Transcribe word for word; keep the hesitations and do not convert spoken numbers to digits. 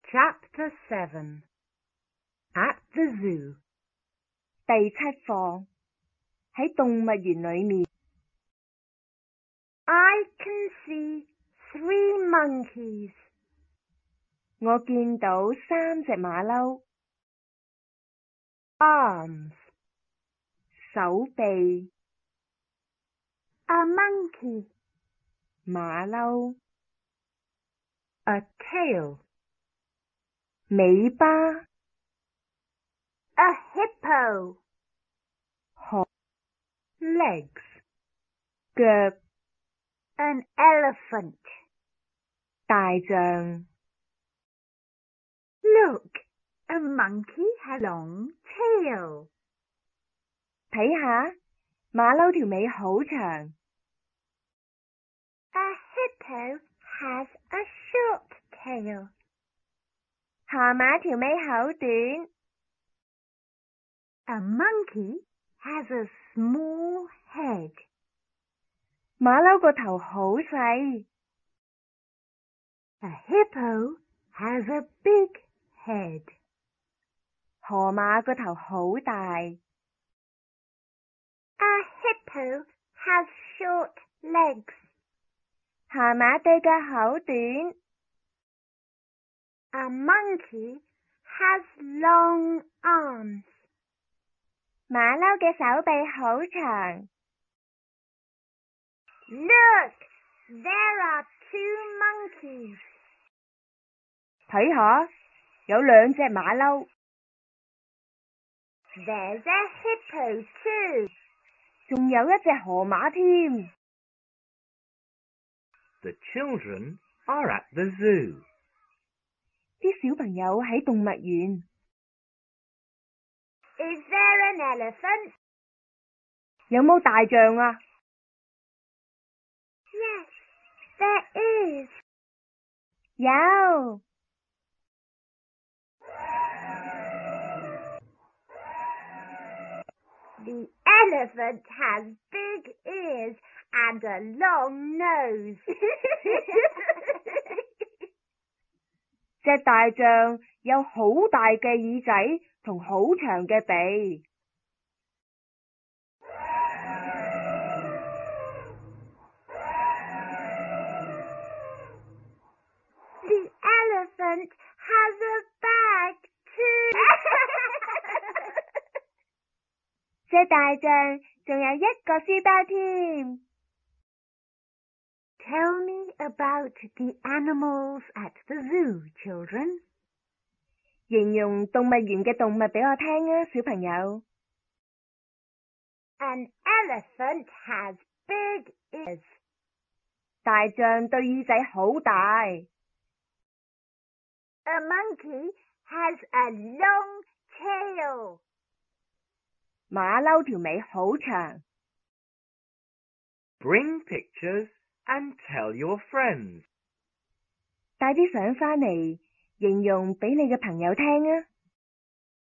Chapter seven. At the Zoo. 第七課，喺動物園裏面。 I can see three monkeys. 我見到三隻馬騮。 Arms. 手臂。 A monkey. 馬騮。 A tail. 尾巴。 A hippo. 殼。 Legs. 腳。 An elephant. 大象。 Look, a monkey has a long tail. 睇下，馬騮條尾好長。 A hippo has a short tail. 河馬條尾好短。 A monkey has a small head. 馬騮個頭好細。 A hippo has a big head. 河馬個頭好大。 A hippo has short legs. 河馬對腳好短。 A monkey has long arms. 馬騮嘅手臂好長。 Look, there are two monkeys. 睇下，有兩隻馬騮。 There's a hippo too. 仲有一隻河馬添。 The children are at the zoo. 啲小朋友喺動物園。 Is there an elephant? 有冇大象啊？ Yes, there is. 有。 The elephant has big ears and a long nose. 隻大象有好大嘅耳仔同好長嘅鼻。 The elephant has a bag too. 隻大象仲有一個書包添。 Tell me about the animals at the zoo, children. 形容動物園嘅動物俾我聽啊，小朋友。 An elephant has big ears. 大象對耳仔好大。 A monkey has a long tail. 馬騮條尾好長。 Bring pictures and tell your friends. 帶啲相返嚟，形容俾你嘅朋友聽啊。